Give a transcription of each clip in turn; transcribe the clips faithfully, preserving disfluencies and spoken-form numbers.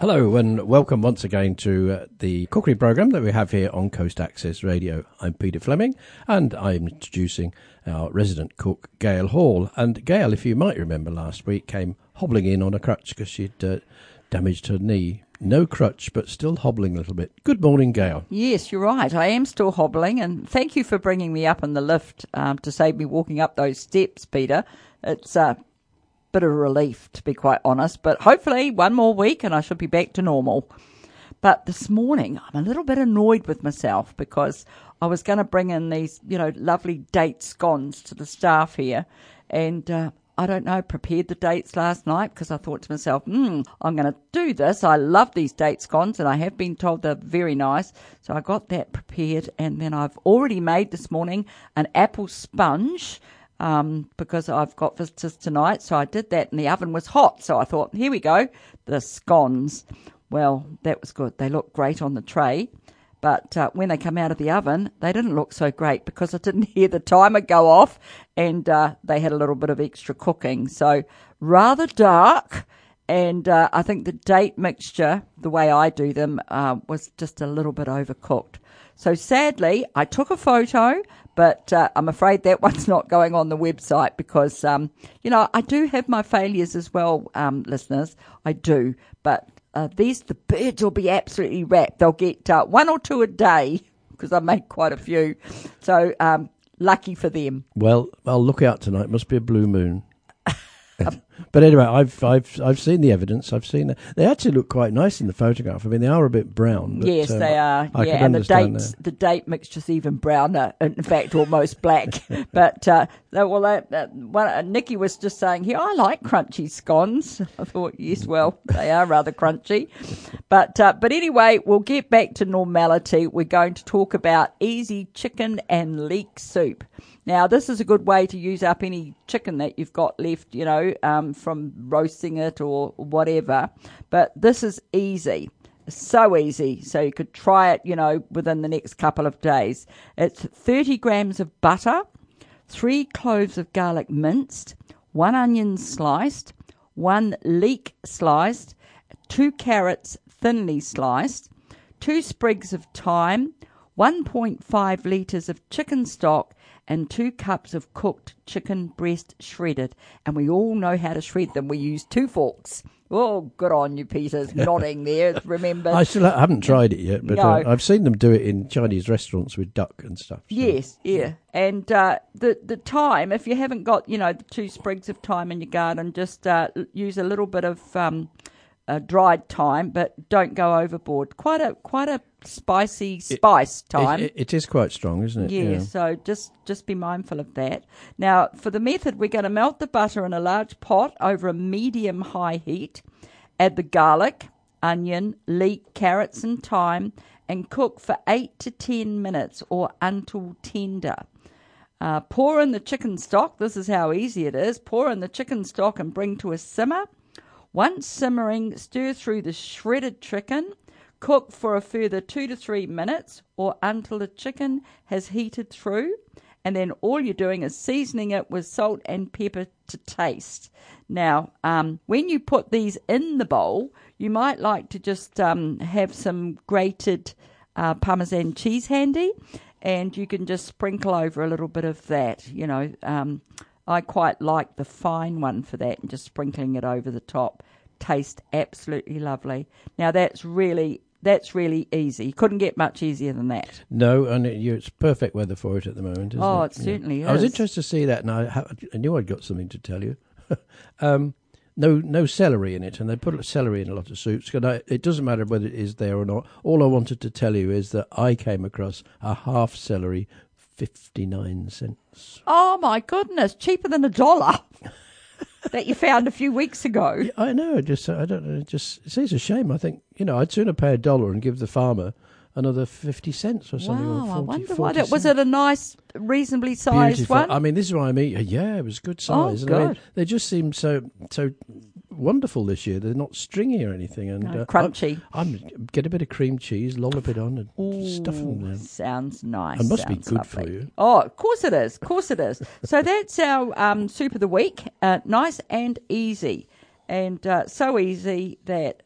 Hello and welcome once again to uh, the cookery programme that we have here on Coast Access Radio. I'm Peter Fleming and I'm introducing our resident cook, Gail Hall. And Gail, if you might remember last week, came hobbling in on a crutch because she'd uh, damaged her knee. No crutch, but still hobbling a little bit. Good morning, Gail. Yes, you're right. I am still hobbling, and thank you for bringing me up in the lift um, to save me walking up those steps, Peter. It's a bit of a relief, to be quite honest, but hopefully one more week and I should be back to normal. But this morning, I'm a little bit annoyed with myself because I was going to bring in these, you know, lovely date scones to the staff here, and uh, I don't know, prepared the dates last night because I thought to myself, hmm, I'm going to do this. I love these date scones and I have been told they're very nice. So I got that prepared, and then I've already made this morning an apple sponge um, because I've got visitors tonight. So I did that and the oven was hot. So I thought, here we go, the scones. Well, that was good. They look great on the tray. But uh, when they come out of the oven, they didn't look so great because I didn't hear the timer go off, and uh, they had a little bit of extra cooking. So rather dark, and uh, I think the date mixture, the way I do them, uh, was just a little bit overcooked. So sadly, I took a photo, but uh, I'm afraid that one's not going on the website because, um, you know, I do have my failures as well, um, listeners. I do, but Uh, these, the birds will be absolutely wrapped. They'll get uh, one or two a day because I make quite a few. So um, lucky for them. Well, I'll look out tonight. Must be a blue moon. But anyway, I've I've I've seen the evidence. I've seen that they actually look quite nice in the photograph. I mean, they are a bit brown. But, yes, um, they are. I yeah, can and the understand dates, that. the date mixture's even browner. In fact, almost black. But uh, well, that, that, one, uh, Nikki was just saying here, I like crunchy scones. I thought, yes, well, they are rather crunchy. But uh, but anyway, we'll get back to normality. We're going to talk about easy chicken and leek soup. Now, this is a good way to use up any chicken that you've got left, you know, um, from roasting it or whatever. But this is easy, so easy. So you could try it, you know, within the next couple of days. It's thirty grams of butter, three cloves of garlic minced, one onion sliced, one leek sliced, two carrots thinly sliced, two sprigs of thyme, one point five litres of chicken stock, and two cups of cooked chicken breast shredded. And we all know how to shred them. We use two forks. Oh, good on you, Peter's nodding there. Remember? I still ha- haven't tried it yet, but No. uh, I've seen them do it in Chinese restaurants with duck and stuff. So. Yes, yeah. And uh, the, the thyme, if you haven't got, you know, the two sprigs of thyme in your garden, just uh, use a little bit of um, uh, dried thyme, but don't go overboard. Quite a quite a spicy spice It, thyme. it, it is quite strong, isn't it? Yeah, yeah, so just, just be mindful of that. Now, for the method, we're going to melt the butter in a large pot over a medium-high heat, add the garlic, onion, leek, carrots and thyme, and cook for eight to ten minutes or until tender. Uh, pour in the chicken stock. This is how easy it is. Pour in the chicken stock and bring to a simmer. Once simmering, stir through the shredded chicken. Cook for a further two to three minutes or until the chicken has heated through, and then all you're doing is seasoning it with salt and pepper to taste. Now, um, when you put these in the bowl, you might like to just um, have some grated uh, Parmesan cheese handy, and you can just sprinkle over a little bit of that. You know, um, I quite like the fine one for that, and just sprinkling it over the top. Taste absolutely lovely. Now, that's really... That's really easy. You couldn't get much easier than that. No, and it, you, it's perfect weather for it at the moment, isn't oh, it? it certainly yeah. is. I was interested to see that, and I, ha- I knew I'd got something to tell you. um, no no celery in it, and they put celery in a lot of soups. And I, it doesn't matter whether it is there or not. All I wanted to tell you is that I came across a half celery, fifty-nine cents. Oh, my goodness. Cheaper than a dollar that you found a few weeks ago. Yeah, I know. Just I don't know. It just it seems a shame. I think you know I'd sooner pay a dollar and give the farmer another fifty cents or something. Wow, or forty, I wonder forty why that was. cents. It a nice, reasonably sized Beautiful. one? I mean, this is why I mean, yeah, it was good Oh, size. And I mean, good. they just seem so so wonderful this year. They're not stringy or anything, and No, uh, crunchy. I, I'm get a bit of cream cheese, lollop it on, and Ooh, stuff them there. sounds nice. It must be sounds good lovely. for you. Oh, of course it is. Of course it is. So that's our um, soup of the week. Uh, nice and easy. And uh, so easy that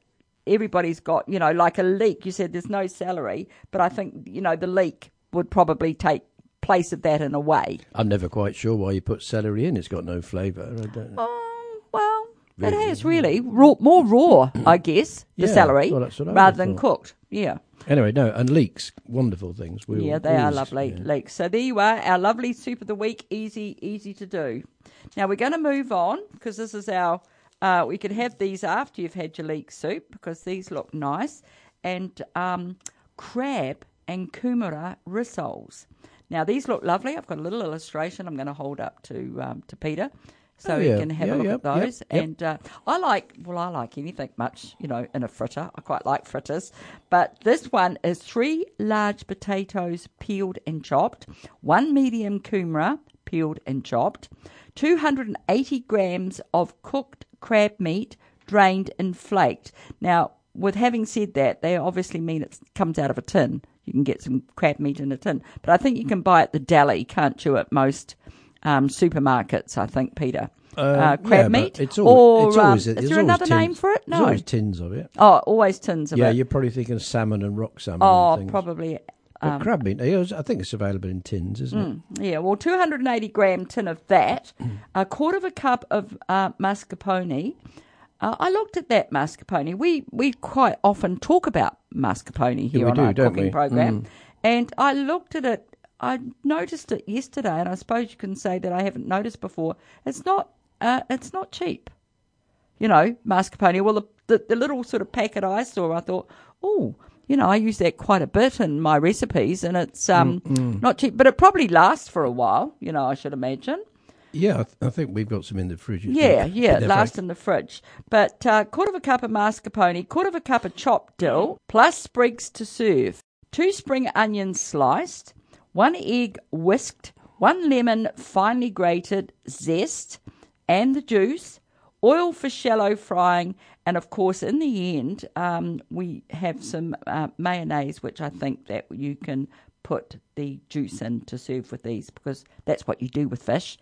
everybody's got, you know, like a leek. You said there's no celery, but I think, you know, the leek would probably take place of that in a way. I'm never quite sure why you put celery in. It's got no flavour. I don't know. Um, well, Really? it has really. Raw, more raw, I guess, the Yeah, celery, well, that's what I rather would than thought. cooked. Yeah. Anyway, no, and leeks, wonderful things. We Yeah, all- they are always- lovely yeah. leeks. So there you are, our lovely soup of the week. Easy, easy to do. Now we're going to move on because this is our. Uh, we could have these after you've had your leek soup because these look nice, and um, crab and kumara rissoles. Now these look lovely. I've got a little illustration I'm going to hold up to um, to Peter. So Oh, you yeah. can have Yeah, a look yep, at those. yep, yep. And uh, I like, well, I like anything much, you know, in a fritter. I quite like fritters. But this one is three large potatoes peeled and chopped, one medium kumara peeled and chopped, two hundred eighty grams of cooked crab meat drained and flaked. Now, with having said that, they obviously mean it comes out of a tin. You can get some crab meat in a tin. But I think you can buy at the deli, can't you, at most um, supermarkets, I think, Peter. Um, uh, crab yeah, meat? but It's always, or it's always, um, there's is there always another tins, name for it? There's No. always tins of it. Oh, always tins of Yeah, it. you're probably thinking salmon and rock salmon Oh, and things. probably. But Um, crab meat, yeah, I think it's available in tins, isn't it? yeah, well, two hundred eighty gram tin of that, a quarter of a cup of uh, mascarpone. Uh, I looked at that mascarpone. We we quite often talk about mascarpone here we on do, our don't cooking we? program, and I looked at it. I noticed it yesterday, and I suppose you can say that I haven't noticed before. It's not. Uh, it's not cheap. You know, mascarpone. Well, the, the the little sort of packet I saw, I thought, oh, you know, I use that quite a bit in my recipes, and it's um not cheap, but it probably lasts for a while. You know, I should imagine. Yeah, I, th- I think we've got some in the fridge. Yeah, But yeah, they're last very- in the fridge. But uh, quarter of a cup of mascarpone, quarter of a cup of chopped dill, plus sprigs to serve. Two spring onions sliced, one egg whisked, one lemon finely grated, zest, and the juice, oil for shallow frying, and of course, in the end, um, we have some uh, mayonnaise, which I think that you can put the juice in to serve with these, because that's what you do with fish.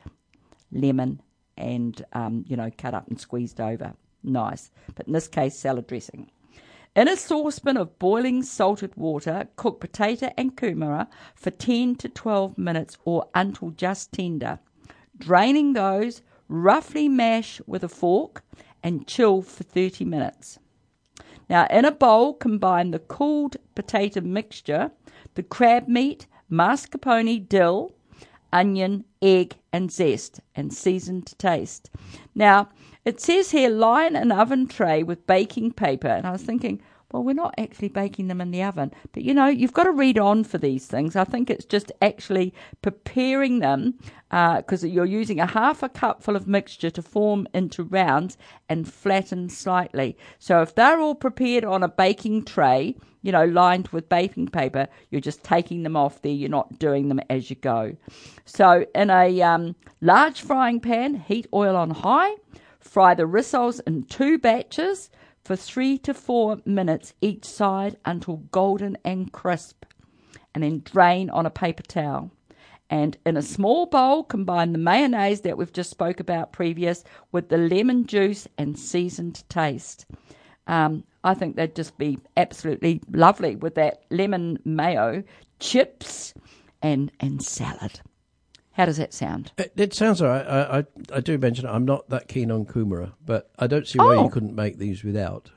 Lemon and, um, you know, cut up and squeezed over. Nice. But in this case, salad dressing. In a saucepan of boiling salted water, cook potato and kumara for ten to twelve minutes or until just tender. Draining those, roughly mash with a fork and chill for thirty minutes. Now, in a bowl, combine the cooled potato mixture, the crab meat, mascarpone, dill, onion, egg, and zest, and season to taste. Now, it says here, line an oven tray with baking paper, and I was thinking, well, we're not actually baking them in the oven. But, you know, you've got to read on for these things. I think it's just actually preparing them because uh, you're using a half a cupful of mixture to form into rounds and flatten slightly. So if they're all prepared on a baking tray, you know, lined with baking paper, you're just taking them off there. You're not doing them as you go. So in a um, large frying pan, heat oil on high. Fry the rissoles in two batches for three to four minutes each side until golden and crisp, and then drain on a paper towel. And in a small bowl, combine the mayonnaise that we've just spoke about previous with the lemon juice and season to taste. Um, I think they'd just be absolutely lovely with that lemon mayo, chips, and and salad. How does that sound? It, it sounds all right. I, I, I do mention it. I'm not that keen on kumara, but I don't see why Oh. you couldn't make these without.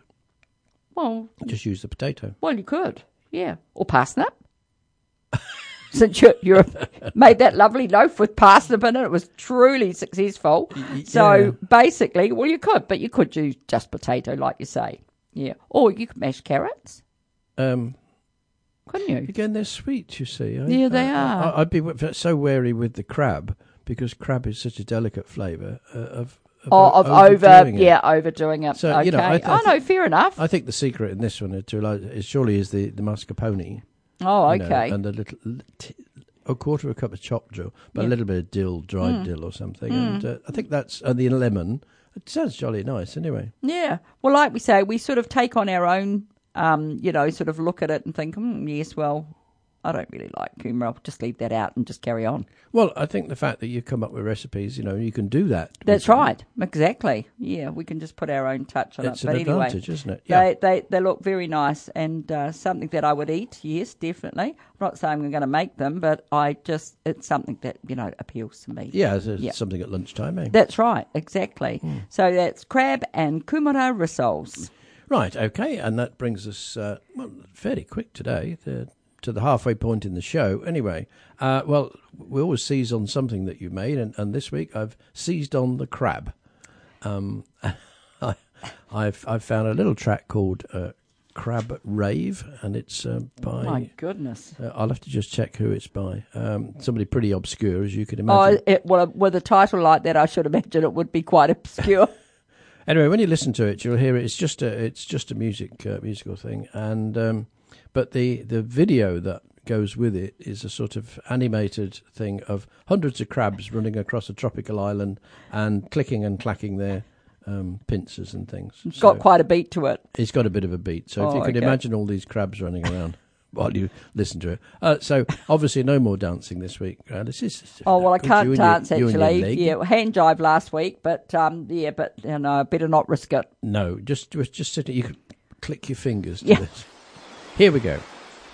Well, Just use the potato. well, you could, yeah, or parsnip. Since you you made that lovely loaf with parsnip in it, it was truly successful. So yeah. basically, well, you could, but you could use just potato, like you say, yeah, or you could mash carrots, Um, couldn't you? again, they're sweet, you see. I, Yeah, they I, are. I, I'd be w- so wary with the crab because crab is such a delicate flavour uh, of, of, Oh, of over, overdoing it. yeah, overdoing it. So, okay. you know, I th- I oh no, fair enough. I think the secret in this one is, to, like, is surely is the, the mascarpone. oh, you know, okay. and a little, t- a quarter of a cup of chopped dill, but Yeah. a little bit of dill, dried Mm. dill or something. And uh, I think that's, and the lemon, it sounds jolly nice anyway. Yeah. Well, like we say, we sort of take on our own, um, you know, sort of look at it and think, hmm, yes, well, I don't really like kumara. I'll just leave that out and just carry on. Well, I think the fact that you come up with recipes, you know, you can do that. That's right. Exactly. Yeah, we can just put our own touch on it's it. But an anyway, advantage, isn't it? Yeah. They, they they look very nice and uh, something that I would eat. Yes, definitely. I'm not saying I'm going to make them, but I just it's something that you know appeals to me. Yeah, it's Yeah. something at lunchtime, eh? That's right. Exactly. Mm. So that's crab and kumara rissoles. Right, okay, and that brings us, uh, well, fairly quick today, the, to the halfway point in the show. Anyway, uh, well, we always seize on something that you made, and, and this week I've seized on the crab. Um, I, I've I've found a little track called uh, Crab Rave, and it's uh, by... My goodness. Uh, I'll have to just check who it's by. Um, somebody pretty obscure, as you could Oh, imagine. it, well, with a title like that, I should imagine it would be quite obscure. Anyway, when you listen to it, you'll hear it. It's just a, it's just a music, uh, musical thing, and um, but the the video that goes with it is a sort of animated thing of hundreds of crabs running across a tropical island and clicking and clacking their um, pincers and things. It's So got quite a beat to it. it's got a bit of a beat. So if Oh, you could okay. imagine all these crabs running around while you listen to it. Uh, so obviously no more dancing this week. Uh, this is Oh, well, I good, can't you and your- dance, you and your actually. leg. Yeah, hand jive last week, but, um, yeah, but, you know, I better not risk it. No, just just just sit. You could click your fingers to Yeah. this. Here we go.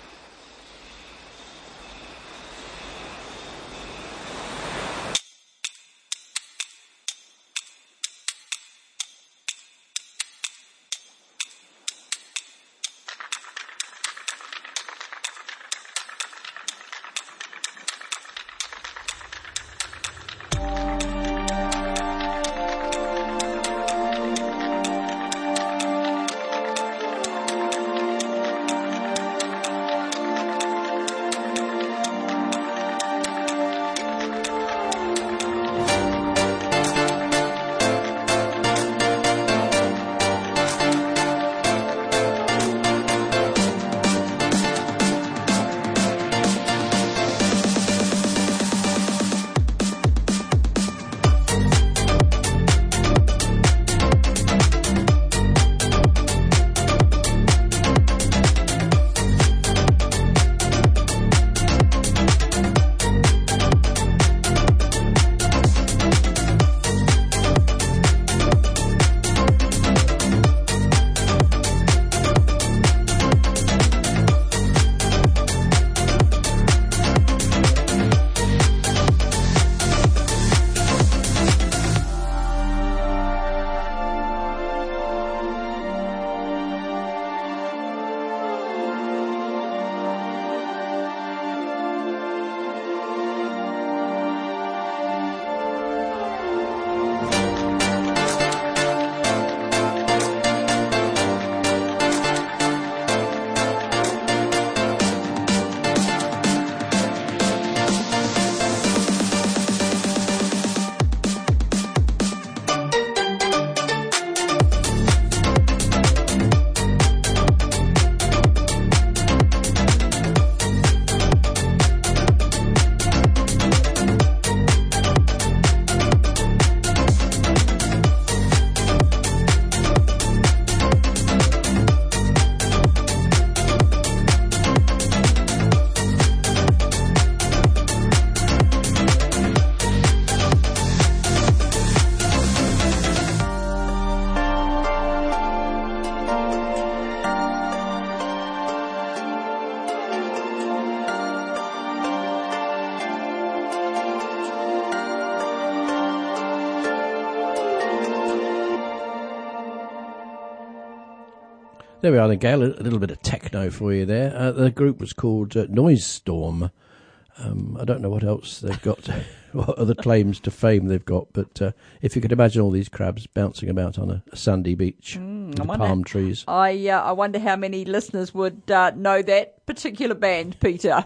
There we are, then, Gail. A little bit of techno for you there. Uh, the group was called uh, Noise Storm. Um, I don't know what else they've got, what other claims to fame they've got, but uh, if you could imagine all these crabs bouncing about on a, a sandy beach Mm, with I wonder- palm trees. I uh, I wonder how many listeners would uh, know that particular band, Peter.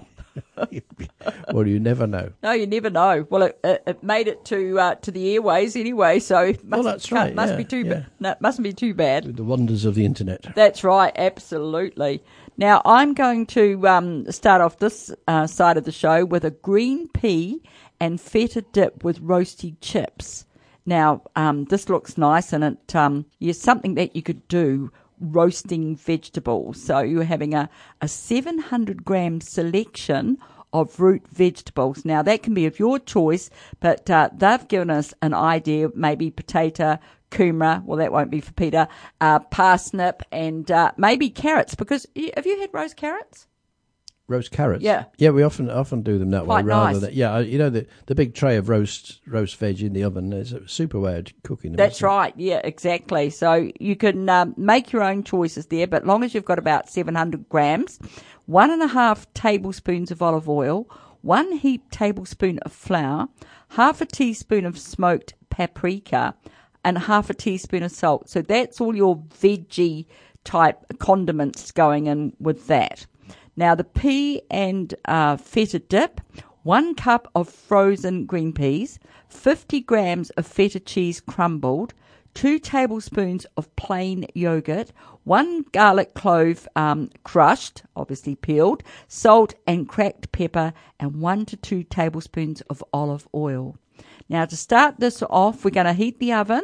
Well, you never know. No, you never know. Well, it, it, it made it to uh, to the airways anyway, so it must, Well, that's can't- right, Must yeah, be too yeah. bad. No, it mustn't be too bad. With the wonders of the internet. That's right, absolutely. Now, I'm going to um, start off this uh, side of the show with a green pea and feta dip with roasted chips. Now, um, this looks nice, and it um, is something that you could do roasting vegetables. So you're having a, a seven hundred gram selection of root vegetables. Now, that can be of your choice, but uh, they've given us an idea, maybe potato, kumara, well, that won't be for Peter, uh, parsnip, and uh, maybe carrots, because have you had roast carrots? Roast carrots? Yeah. Yeah, we often often do them that Quite way. rather nice. than Yeah, you know, the, the big tray of roast roast veg in the oven is a super way of cooking them. That's right. Yeah, exactly. So you can um, make your own choices there, but long as you've got about seven hundred grams, one and a half tablespoons of olive oil, one heaped tablespoon of flour, half a teaspoon of smoked paprika, and half a teaspoon of salt. So that's all your veggie type condiments going in with that. Now, the pea and uh, feta dip, one cup of frozen green peas, fifty grams of feta cheese crumbled, two tablespoons of plain yogurt, one garlic clove um, crushed, obviously peeled, salt and cracked pepper, and one to two tablespoons of olive oil. Now, to start this off, we're going to heat the oven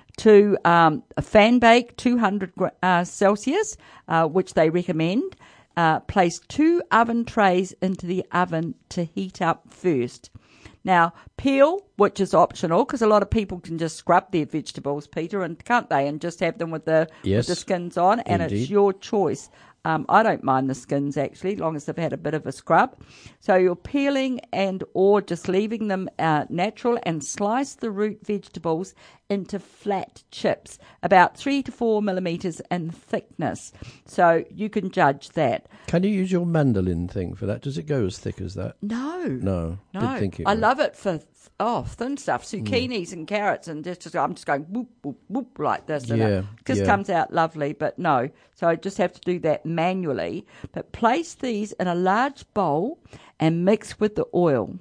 to um, a fan bake two hundred uh, Celsius, uh, which they recommend. Uh, place two oven trays into the oven to heat up first. Now, peel, which is optional, because a lot of people can just scrub their vegetables, Peter, and can't they, and just have them with the, yes, with the skins on, and indeed. It's your choice. Um, I don't mind the skins, actually, as long as they've had a bit of a scrub. So you're peeling and or just leaving them uh, natural, and slice the root vegetables into flat chips, about three to four millimetres in thickness. So you can judge that. Can you use your mandolin thing for that? Does it go as thick as that? No. No. No. Did think it I would. love it for oh thin stuff, zucchinis mm. and carrots, and just, just I'm just going whoop whoop whoop like this, and yeah, it just yeah. comes out lovely. But no, so I just have to do that manually. But place these in a large bowl and mix with the oil.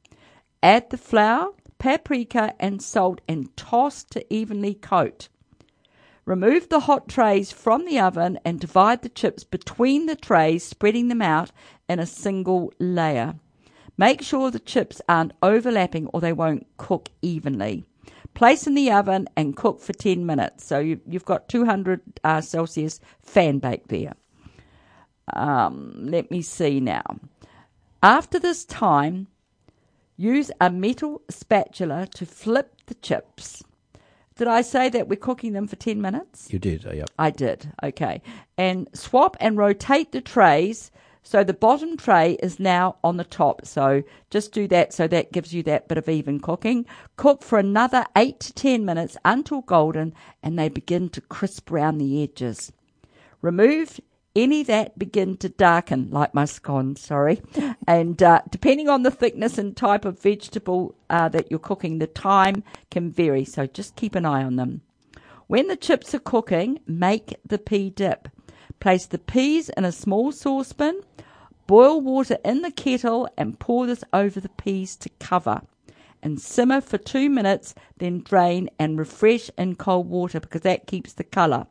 Add the flour, paprika, and salt, and toss to evenly coat. Remove the hot trays from the oven and divide the chips between the trays, spreading them out in a single layer. Make sure the chips aren't overlapping or they won't cook evenly. Place in the oven and cook for ten minutes. So you, you've got two hundred uh, Celsius fan bake there. Um, let me see now. After this time, use a metal spatula to flip the chips. Did I say that we're cooking them for ten minutes? You did, uh, yep. I did, okay. And swap and rotate the trays so the bottom tray is now on the top. So just do that so that gives you that bit of even cooking. Cook for another eight to ten minutes until golden and they begin to crisp around the edges. Remove any that begin to darken, like my scones, sorry. And uh, depending on the thickness and type of vegetable uh, that you're cooking, the time can vary, so just keep an eye on them. When the chips are cooking, make the pea dip. Place the peas in a small saucepan, boil water in the kettle, and pour this over the peas to cover. And simmer for two minutes, then drain and refresh in cold water because that keeps the colour.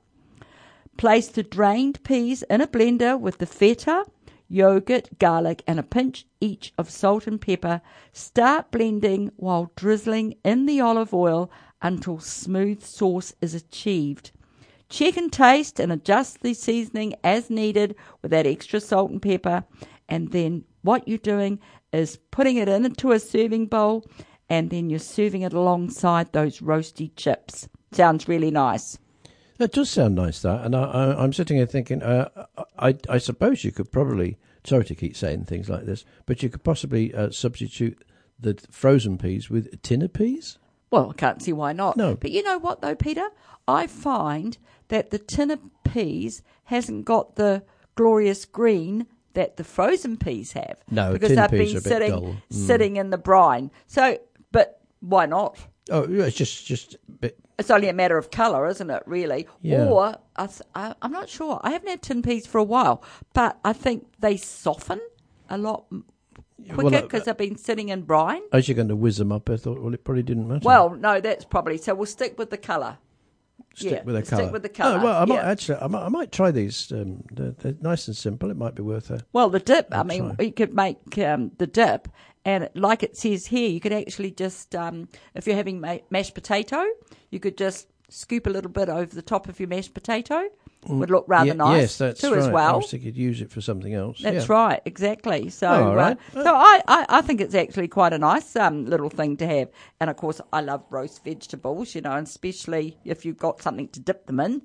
Place the drained peas in a blender with the feta, yogurt, garlic, and a pinch each of salt and pepper. Start blending while drizzling in the olive oil until smooth sauce is achieved. Check and taste and adjust the seasoning as needed with that extra salt and pepper. And then what you're doing is putting it into a serving bowl, and then you're serving it alongside those roasty chips. Sounds really nice. That does sound nice, that. And I, I, I'm sitting here thinking, uh, I, I suppose you could probably, sorry to keep saying things like this, but you could possibly uh, substitute the frozen peas with tinner peas? Well, I can't see why not. No. But you know what, though, Peter? I find that the tinner peas hasn't got the glorious green that the frozen peas have. No, because tin they've peas been are a bit sitting, dull. Mm. sitting in the brine. So, but why not? Oh, yeah, it's just, just a bit... It's only a matter of colour, isn't it, really? Yeah. Or, I, I, I'm not sure. I haven't had tin peas for a while, but I think they soften a lot quicker Well, uh, because they've been sitting in brine. As you're going to whiz them up, I thought, well, it probably didn't matter. Well, no, that's probably... So we'll stick with the colour. Stick yeah, with the stick colour. with the colour. Oh, well, I might yeah. actually, I might, I might try these. Um, they're, they're nice and simple. It might be worth a. Well, the dip. I I'll mean, try. you could make um, the dip, and like it says here, you could actually just, um, if you're having ma- mashed potato, you could just scoop a little bit over the top of your mashed potato, would look rather Yeah, nice yes, that's too right. as I well. was thinking you'd use it for something else. That's yeah. right, exactly. So, Oh, right. uh, so I, I, I think it's actually quite a nice um, little thing to have. And of course, I love roast vegetables, you know, and especially if you've got something to dip them in.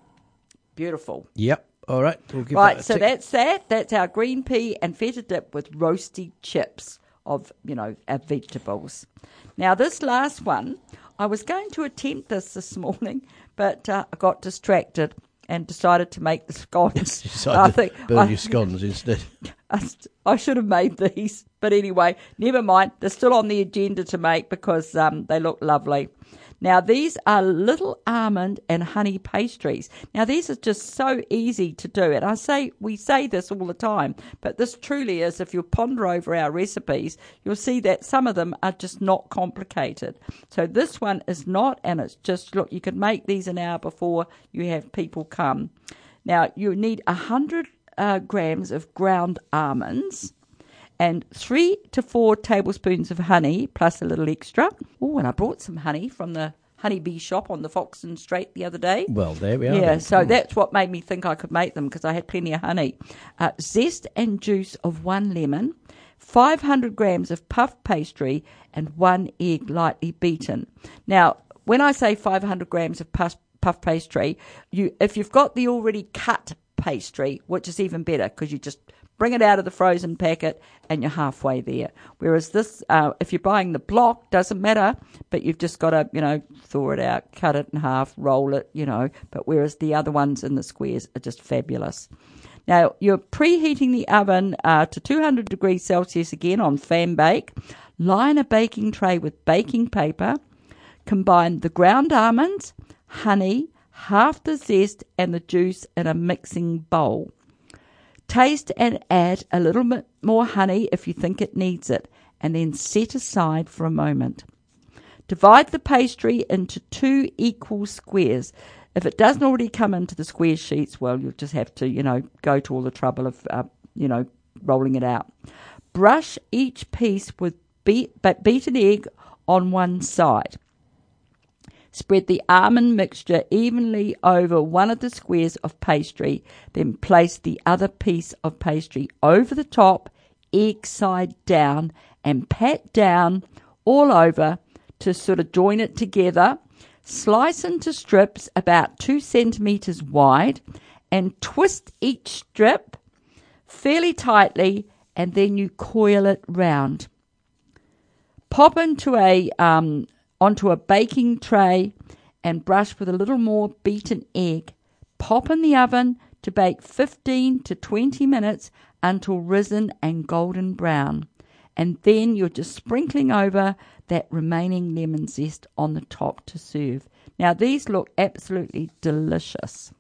Beautiful. Yep. All right. We'll give Right, that a so tick. that's that. That's our green pea and feta dip with roasty chips of, you know, our vegetables. Now, this last one, I was going to attempt this this morning, but uh, I got distracted and decided to make the scones. Decided I to think burn I, your scones instead. I, st- I should have made these, but anyway, never mind. They're still on the agenda to make because um, they look lovely. Now, these are little almond and honey pastries. Now, these are just so easy to do. And I say, we say this all the time, but this truly is, if you ponder over our recipes, you'll see that some of them are just not complicated. So this one is not, and it's just, look, you can make these an hour before you have people come. Now, you need one hundred uh, grams of ground almonds, and three to four tablespoons of honey, plus a little extra. Oh, and I brought some honey from the honeybee shop on the Foxton Strait the other day. Well, there we are. Yeah, then. so Mm. that's what made me think I could make them, because I had plenty of honey. Uh, zest and juice of one lemon, five hundred grams of puff pastry, and one egg lightly beaten. Now, when I say five hundred grams of puff, puff pastry, you if you've got the already cut pastry, which is even better, because you just bring it out of the frozen packet and you're halfway there. Whereas this, uh, if you're buying the block, doesn't matter, but you've just got to, you know, thaw it out, cut it in half, roll it, you know. But whereas the other ones in the squares are just fabulous. Now, you're preheating the oven uh, to two hundred degrees Celsius again on fan bake. Line a baking tray with baking paper. Combine the ground almonds, honey, half the zest and the juice in a mixing bowl. Taste and add a little bit more honey if you think it needs it, and then set aside for a moment. Divide the pastry into two equal squares. If it doesn't already come into the square sheets, well, you'll just have to, you know, go to all the trouble of, uh, you know, rolling it out. Brush each piece with beat, but beaten egg on one side. Spread the almond mixture evenly over one of the squares of pastry, then place the other piece of pastry over the top, egg side down, and pat down all over to sort of join it together. Slice into strips about two centimetres wide and twist each strip fairly tightly, and then you coil it round. Pop into a um, onto a baking tray and brush with a little more beaten egg. Pop in the oven to bake fifteen to twenty minutes until risen and golden brown. And then you're just sprinkling over that remaining lemon zest on the top to serve. Now, these look absolutely delicious.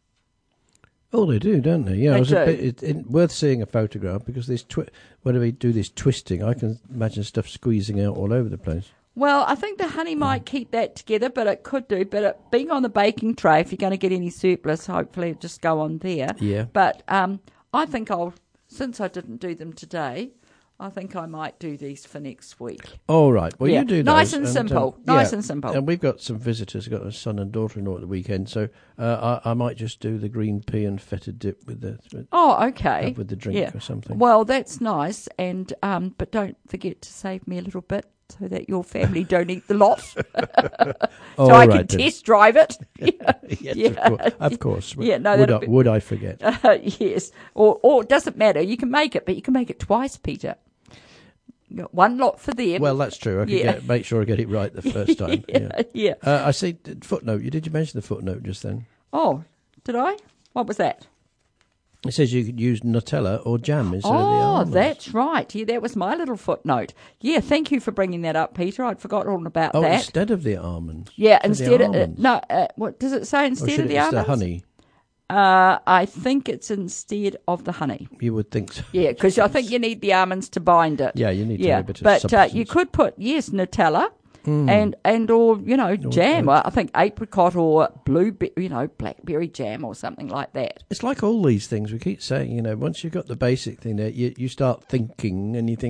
Oh, they do, don't they? Yeah, They it was a do. bit, it, it, worth seeing a photograph, because this twi- when we do this twisting, I can imagine stuff squeezing out all over the place. Well, I think the honey might keep that together, but it could do. But it, being on the baking tray, if you're going to get any surplus, hopefully it'll just go on there. Yeah. But um, I think I'll, since I didn't do them today, I think I might do these for next week. All right. Well, Yeah. you do Nice those, and simple. Nice and simple. And we've got some visitors. We've got a son and daughter-in-law at the weekend, so uh, I, I might just do the green pea and feta dip with the with, Oh, okay. uh, with the drink Yeah. or something. Well, that's nice. And um, but don't forget to save me a little bit so that your family don't eat the lot. so All I right can then. test drive it. yes, yeah. of course. Of course. Yeah, no, would, that'll I, be- would I forget? Uh, yes. Or, or it doesn't matter. You can make it, but you can make it twice, Peter. You got one lot for them. Well, that's true. I could Yeah. get, make sure I get it right the first time. yeah. yeah. yeah. Uh, I see. d- Footnote. You did you mention the footnote just then? Oh, did I? What was that? It says you could use Nutella or jam instead of the Oh, almonds. that's right. Yeah, that was my little footnote. Yeah, thank you for bringing that up, Peter. I'd forgotten all about Oh, that. instead of the almonds. Yeah, Instead instead of of, the uh, almonds. no, uh, what does it say Or instead should of it the be almonds? the honey? Uh, I think it's instead of the honey. You would think so. Yeah, because I think you need the almonds to bind it. Yeah, you need to yeah, have a bit of but uh, substance. you could put yes Nutella Mm. and and or you know jam. good. Well, I think apricot or blueberry, you know, blackberry jam or something like that. It's like all these things we keep saying, you know, once you've got the basic thing there, you, you start thinking and you think,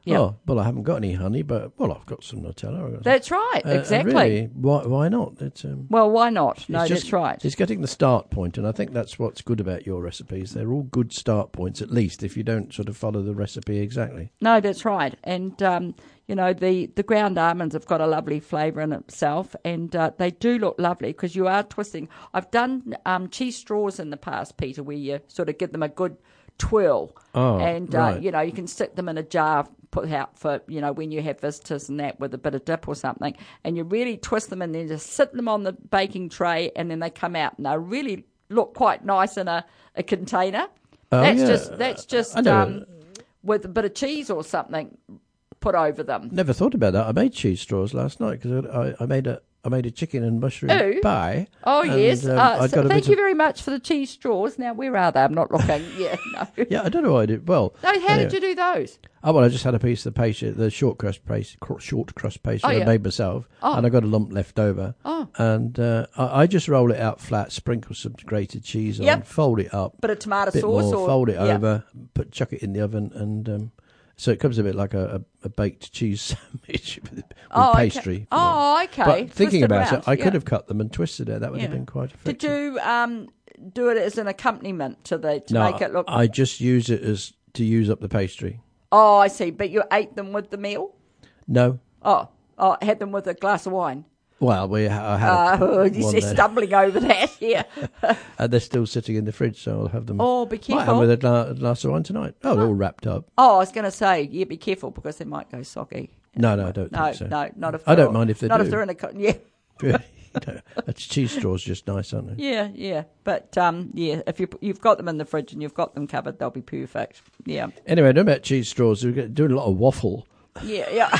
Yeah. Oh, well, I haven't got any honey, but, well, I've got some Nutella. I've got That's right, some. Uh, exactly. Really, why, why not? It's, um, Well, why not? No, it's just- that's right. It's getting the start point, and I think that's what's good about your recipes. They're all good start points, at least, if you don't sort of follow the recipe exactly. No, that's right. And, um, you know, the, the ground almonds have got a lovely flavour in itself, and uh, they do look lovely because you are twisting. I've done um, cheese straws in the past, Peter, where you sort of give them a good twirl. Oh, and, uh, right. you know, you can stick them in a jar, put out for, you know, when you have visitors and that with a bit of dip or something. And you really twist them and then just sit them on the baking tray, and then they come out and they really look quite nice in a, a container. Oh, that's yeah. just, that's just I know. um, with a bit of cheese or something put over them. Never thought about that. I made cheese straws last night because I, I made a I made a chicken and mushroom Oh. pie. Oh, and, yes. um, Uh, I'd so got a thank bit you of- very much for the cheese straws. Now, where are they? I'm not looking. Yeah, no. Yeah, I don't know what I did. Well, No, how anyway. did you do those? Oh, well, I just had a piece of the pastry, the short crust pastry, cr- short crust pastry Oh, I yeah. made myself, Oh. and I got a lump left over. Oh. And uh, I, I just roll it out flat, sprinkle some grated cheese on, Yep. fold it up, Bit of tomato bit sauce? more, or fold it yeah. over, put chuck it in the oven, and um, so it comes a bit like a, a, a baked cheese sandwich with, with Oh, okay. pastry. you know. Oh, okay. But Twist thinking it about around, it, I yeah. could have cut them and twisted it. That would have Yeah. been quite effective. Did you um, do it as an accompaniment to the to no, make it look? I just use it as to use up the pastry. Oh, I see. But you ate them with the meal? No. Oh, oh, had them with a glass of wine. Well, we ha- I had a, Uh, you one see, there. stumbling over that here. And they're still sitting in the fridge, so I'll have them. Oh, be Might have careful. with a gla- glass of wine tonight. Oh, they're all wrapped up. Oh, I was going to say, yeah, be careful because they might go soggy. No, no, I don't No, think so. no, not if I they're- don't mind if they not do. if they're in a co- yeah. Really, no, that's cheese straws, just nice, aren't they? Yeah, yeah, but um, yeah, if you you've got them in the fridge and you've got them covered, they'll be perfect. Yeah, Anyway, no about cheese straws. We're doing a lot of waffle. yeah, yeah.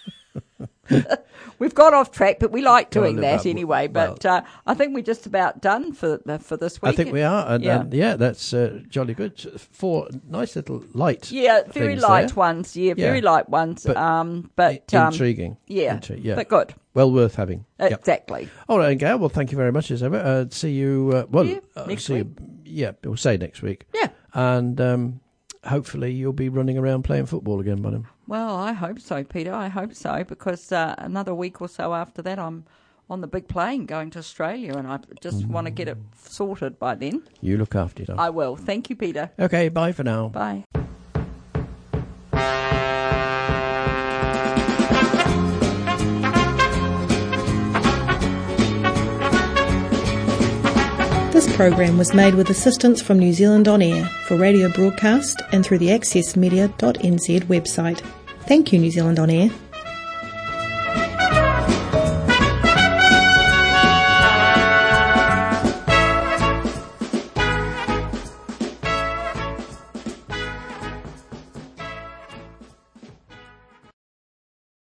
We've got off track, but we like Got a doing little that bit- anyway. well- But uh, I think we're just about done for uh, for this week. I think we are, and Yeah. yeah, and, yeah that's uh, jolly good. Four nice little light. Yeah, very things light there. ones. Yeah, very Yeah. light ones. But um, but I- um, intriguing. Yeah, Intri- yeah. but good. Well worth having. Yep. Exactly. All right, and Gail. Well, thank you very much as ever. Uh, see you. Uh, well, Yeah, uh, next see week. You, yeah, we'll say next week. Yeah. And um, hopefully you'll be running around playing football again by then. Well, I hope so, Peter. I hope so, because uh, another week or so after that, I'm on the big plane going to Australia, and I just want to get it sorted by then. You look after yourself. I will. Thank you, Peter. Okay, bye for now. Bye. This program was made with assistance from New Zealand On Air for radio broadcast and through the access media dot n z website. Thank you, New Zealand On Air.